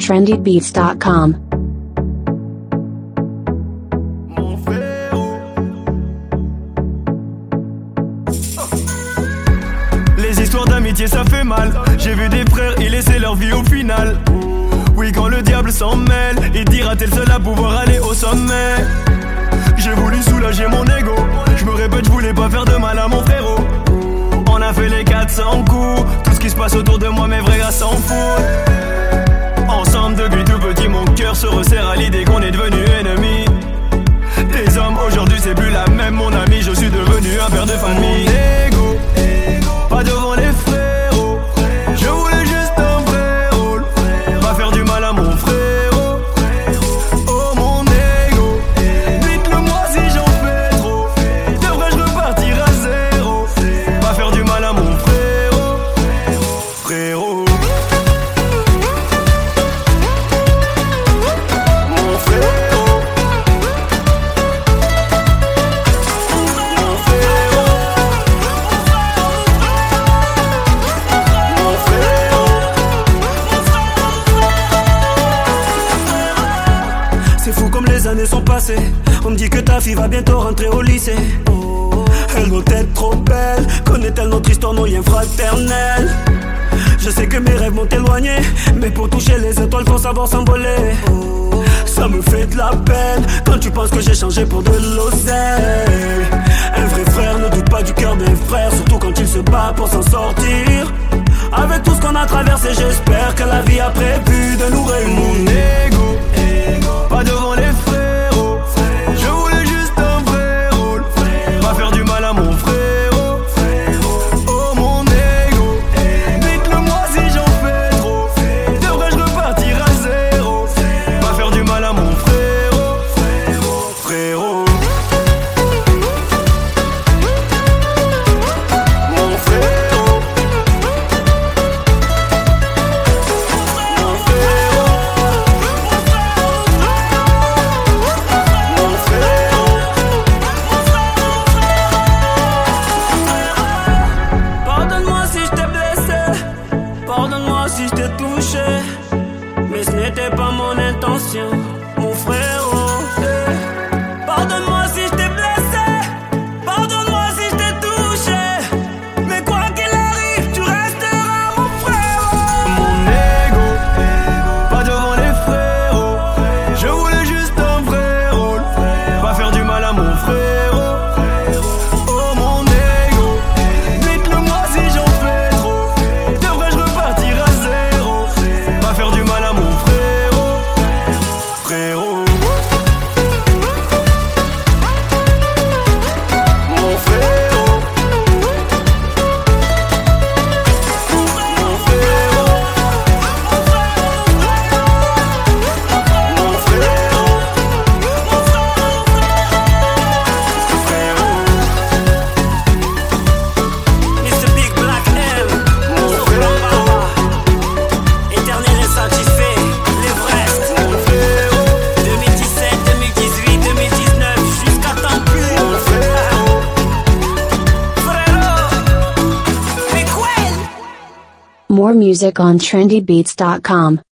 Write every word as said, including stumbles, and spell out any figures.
trendy beats dot com. Les histoires d'amitié ça fait mal. J'ai vu des frères y laisser leur vie au final. Oui, quand le diable s'en mêle, il dira t'es le seul à pouvoir aller au sommet. J'ai voulu soulager mon ego. Je me répète, je voulais pas faire de mal à mon frérot. On a fait les quatre cents coups. Tout ce qui se passe autour de moi, mes vrais gars s'en foutent. Ensemble depuis tout petit, mon cœur se resserre à l'idée qu'on est devenus ennemis. Les hommes aujourd'hui c'est plus la même, mon ami. Je suis devenu un père de famille. Ego, pas devant les frérots. Je voulais juste un vrai rôle. Pas faire du mal à mon frérot. Oh mon ego, dites-le moi si j'en fais trop. Devrais-je repartir à zéro? Pas faire du mal à mon frérot. Frérot. Mon frérot. Mon frérot. Mon frérot. C'est fou comme les années sont passées. On me dit que ta fille va bientôt rentrer au lycée. Elle doit être trop belle. Connaît-elle notre histoire, nos liens fraternels? Je sais que mes rêves m'ont éloigné, mais pour toucher les étoiles faut savoir s'envoler. Ça me fait de la peine quand tu penses que j'ai changé pour de l'oseille. Un vrai frère ne doute pas du cœur des frères, surtout quand il se bat pour s'en sortir. Avec tout ce qu'on a traversé, j'espère que la vie a prévu de nous réunir. Mon ego, pas devant les frérots. Je voulais juste un vrai rôle. Pas faire du mal à mon frérot. Oh mon ego, dites-le moi si j'en fais trop. Devrais-je repartir à zéro? Pas faire du mal à mon frérot. Frérot. Mon frérot. Mon frérot. Mon frérot. Pardonne-moi si je t'ai blessé. Pardonne-moi si je t'ai touché. Mais ce n'était pas mon intention, mon frérot. Eh. Pardonne-moi si je t'ai blessé. Pardonne-moi si je t'ai touché. Mais quoi qu'il arrive, tu resteras mon frérot. Mon ego, pas devant les frérots. Je voulais juste un vrai rôle. Pas faire du mal à mon frérot. Oh mon ego, dites-le moi si j'en fais trop. Devrais-je repartir à zéro? Pas faire du mal à mon frérot. Frérot. Mon frérot. Mon frérot. Mon frérot. Frérot. mister Big Black M. Mon frérot. Éternel insatisfait, l'Everest. Mon frérot. deux mille dix-sept, deux mille dix-huit, deux mille dix-neuf, jusqu'à temps plus. Mon frérot. Frérot. Mais quoi? More music on trendy beats dot com.